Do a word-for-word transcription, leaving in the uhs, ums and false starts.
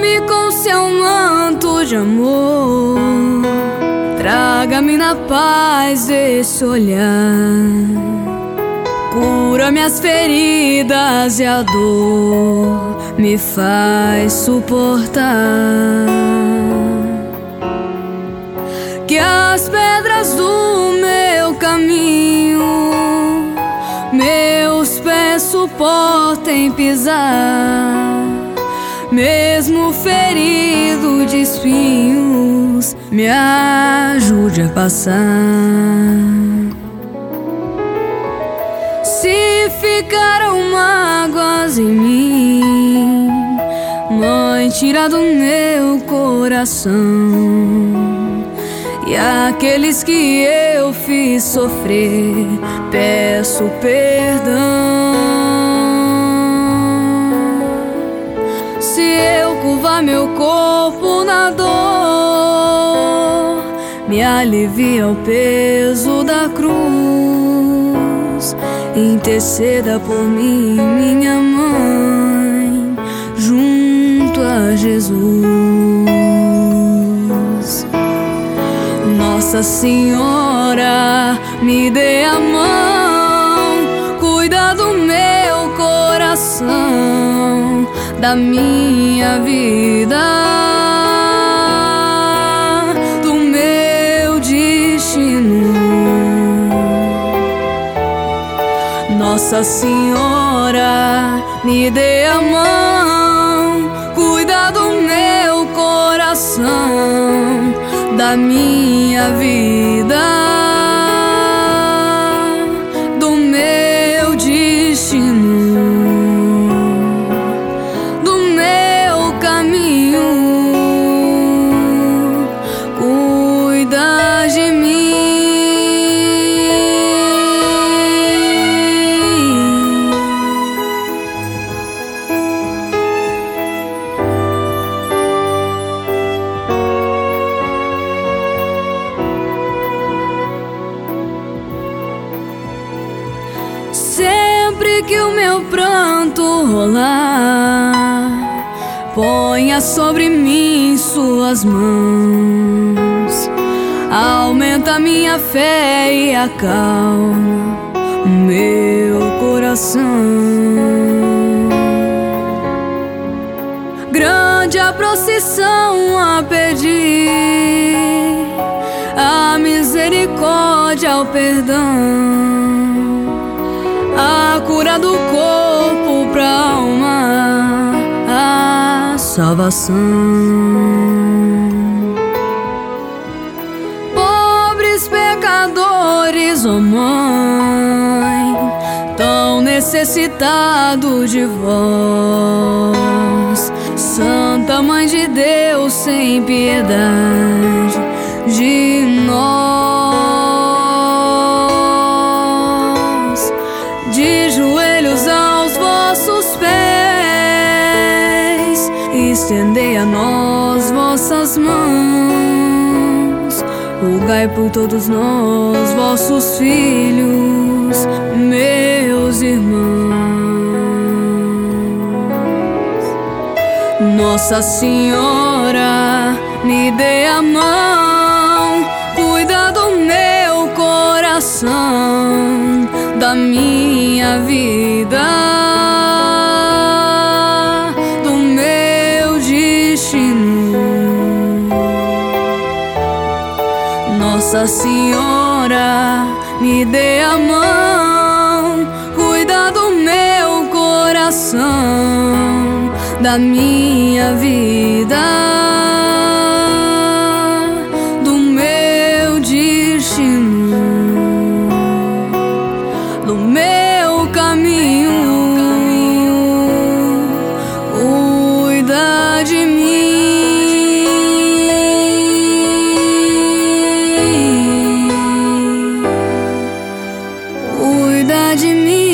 Cobre-me com seu manto de amor, traga-me na paz desse olhar, cura minhas feridas e a dor me faz suportar. Que as pedras do meu caminho meus pés suportem pisar, mesmo ferido de espinhos, me ajude a passar. Se ficaram mágoas em mim, Mãe, tira do meu coração. E aqueles que eu fiz sofrer, peço perdão. Se eu curvar meu corpo na dor, me alivia o peso da cruz. Interceda por mim, minha mãe, junto a Jesus. Nossa Senhora, me dê a mão, cuida do meu coração, da minha vida, do meu destino. Nossa Senhora, me dê a mão, cuida do meu coração, da minha vida, do meu destino, do meu caminho. Cuida de mim. Sempre que o meu pranto rolar, ponha sobre mim suas mãos, aumenta minha fé e acalma o meu coração. Grande a procissão a pedir, a misericórdia, o perdão, a cura do corpo pra alma, a salvação. Pobres pecadores, ó Mãe, tão necessitados de vós. Santa Mãe de Deus, sem piedade de nós. De joelhos aos vossos pés, estendei a nós vossas mãos. Rogai por todos nós, vossos filhos, meus irmãos. Nossa Senhora, me dê a mão, cuida do meu coração, da minha vida, do meu destino. Nossa Senhora, me dê a mão, cuida do meu coração, da minha vida, do meu destino, do meu caminho. Cuida de mim, cuida de mim.